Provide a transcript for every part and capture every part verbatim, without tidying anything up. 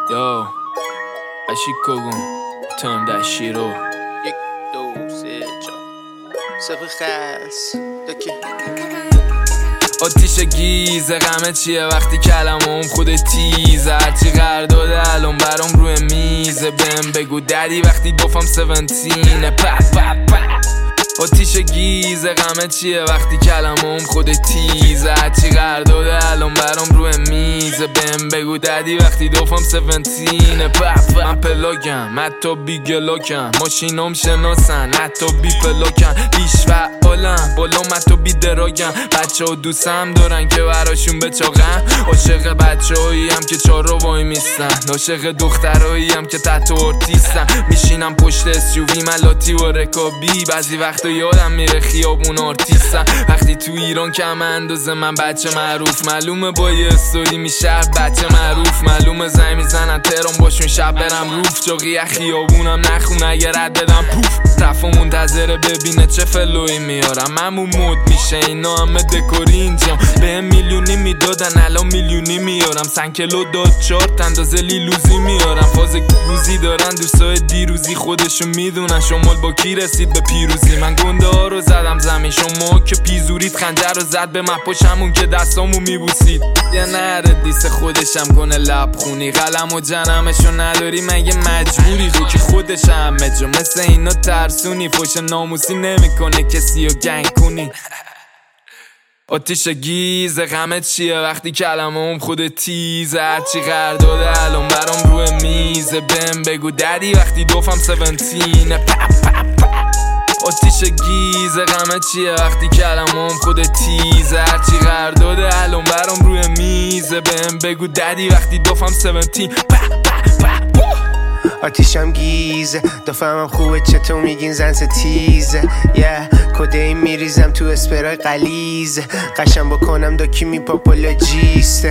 Yo, Ashikogun, turn that shit off. یک دو سه چهار صفر خلص دکی آتیش گیزه غمه چیه وقتی کلمم خود تیزه هرچی قرار داده الان برام روی میزه بهم بگو ددی وقتی دوفم سونتینه پا پا پا آتیش گیزه غمه چیه وقتی کلمم خود تیزه هرچی قرار داده الان برام روی میزه بهم بگو ددی وقتی دوفم سونتینه پا پا من پلاکم حتی بی گلاکم ماشینام شناسن حتی بی پلاکم بیش فعالم بالا حتی بی دراگم بچه ها دوستم دارن که براشون بچاقم عاشق بچه هایی هم که چارا وای میستن عاشق دخترهایی هم که تحت ارتیستن میشینم پشت اسیووی ملاتی و رکابی بعضی وقتا یادم میره خیابون آرتیستم وقتی تو ایران کم اندازه من بچه معروف معلومه با یه استوری میشه بچه معروف معلومه زنگ میزنن تهران باشون شب برم روف جاقی خیابونم نخون اگه رد بدم پوف رفا منتظره ببینه چه فلوی میارم ممون مود میشه اینا همه دکوری اینجا به میلیونی میدادن الان میلیونی میارم سنکلو داد چارت اندازه لیلوزی میارم فاز گوزی دارن دوستای دیروزی خودشون میدونن شمال با کی رسید به پیروزی من گنده ها رو زدم زمین شما که پیزورید خنجر رو زد به مپاش همون که دستامو میبوسید یه نره دیس خودشم کنه لب خونی قلم و جنمشو نداری مگه مجبوری رو که خودش همه جا مثل اینا ترسونی فوش ناموسی نمیکنه کسی رو گنگ کنی آتیش گیزه غمه چیه وقتی کلمم خود تیزه هرچی قرار داده الان برام روی میزه بهم بگو ددی وقتی دوفم سونتینه پا پا پا آتیش گیزه غمه چیه وقتی کلمم خود تیزه هرچی قرار داده الان برام روی میزه بهم بگو ددی وقتی دوفم سونتین پا پا پا آتیشم گیزه دفعم خوبه چطور میگین زن ستیزه یه کده این میریزم تو اسپرای قلیزه قشم بکنم داکی میپاپولاجیسته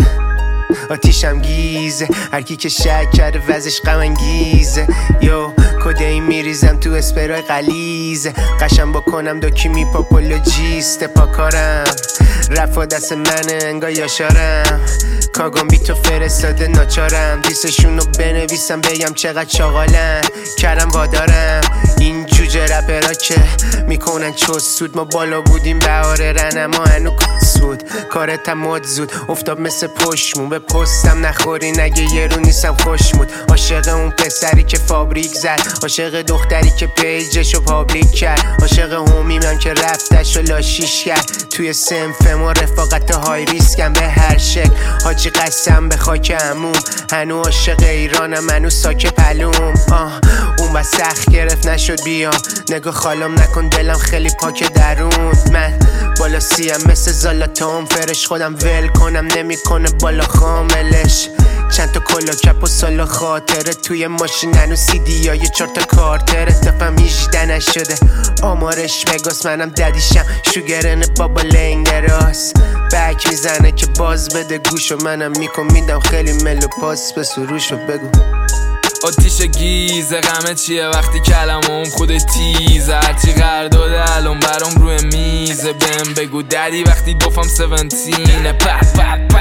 آتیشم گیزه هرکی که شک کرده وزش غم انگیزه یو کده این میریزم تو اسپرای قلیزه قشم بکنم داکی میپاپولاجیسته پاکارم رفا دست منه انگا یاشارم کاگام بی تو فرستاده ناچارم دیسشون رو بنویسم بگم چقدر چاقالن کردم وادارم این جوجه رپرا که میکنن چوز سود ما بالا بودیم بهاره رن اما هنو سود کارت هم مد زود افتاب مثل پشمون به پستم نخوری نگه یه رو نیستم خوشمود عاشق اون پسری که فابریک زد عاشق دختری که پیجشو پابلیک کرد عاشق همیمم که رفتش و لاشیش کرد توی سنف ما رفاقت های ریسکم به هر شکل حاجی قسم به خاک عموم هنو عاشق ایرانم هنو ساک پلوم آه اون بس سخت گرفت نشد بیام نگاه خالم نکن دلم خیلی پاک درون من بالا سیم مثل زالاتام فرش خودم ول کنم نمیکنه بالا خاملش چند تا کلا کپ و سالا خاطره توی ماشین هنو سی دی های چار تا کارتر اتفاقم هیجده نشده آمارش مگاس منم ددیشم شوگرن بابا لنگ دراز بک میزنه که باز بده گوشو منم میکن میدم خیلی ملو پاس به سروشو بگو آتیش گیزه غمه چیه وقتی کلمم خود تیزه هرچی قرار داده الان برام روی میزه بهم بگو ددی وقتی دوفم سونتینه پا پا پا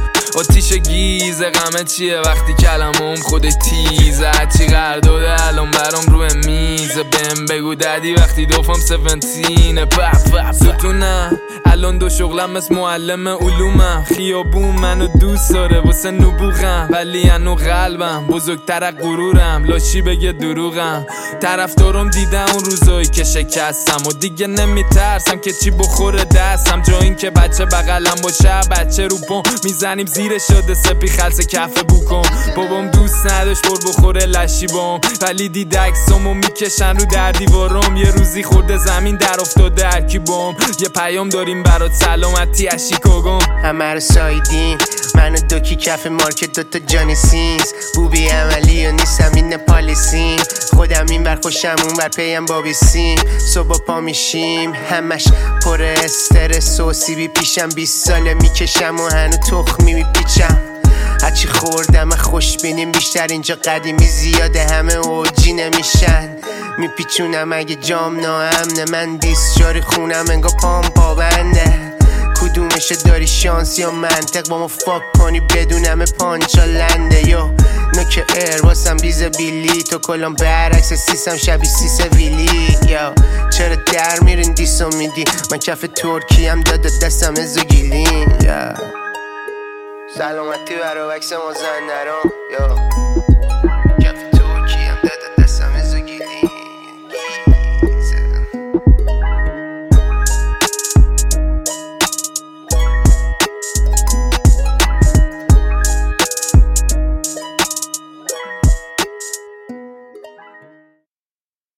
آتیش گیزه غمه چیه وقتی کلمم خود تیزه هرچی قرار داده الان برام روی میزه بهم بگو ددی وقتی دوفم سونتینه پا پا ستونم الان دو شغلم مثل معلم علومم خیابون منو دوست داره واسه نبوغم ولی انو قلبم بزرگتر از غرورم لاشی بگه دروغم طرفدارم دیدم اون روزایی که شکستم و دیگه نمیترسم که چی بخوره دستم جا این که بچه بغلم باشه بچه رو پام میزنیم زیر شده سپی خلص کف بوکم بابام دوست نداشت بر بخوره لشی بام ولی دید عکسامو میکشن رو در دیوارم یه روزی خورده زمین در افتاده هرکی بام یه پیام داریم برات سلامتی از شیکاگو همه رو سایدیم منو دوکی کف مارکت دوتا جانی سینز بوبی عملی و نیستم این پالیسیم خودم این بر خوشم اون بر پیم بابی سیم صبح پا میشیم همش پر استرس و سیبی پیشم بیست ساله میکشم و هنو تخمی میپیچم هرچی خوردم خوش بینیم بیشتر اینجا قدیمی زیاده همه اوجی نمیشن میپیچونم اگه جام ناامنه من بیست جاری خونم انگا پام پابنده کدومشه داری شانس یا منطق با ما فاک کنی بدونم پانچالنده یا نوک ایر واسم بیز بیلی، تو کلام برعکس سیسم شبیه سیس ویلی. یا چرا در میرین دیسو میدی، من کف ترکی هم داده دستم ازو گیلین. یا سلامتی برا وکس مازندران. یا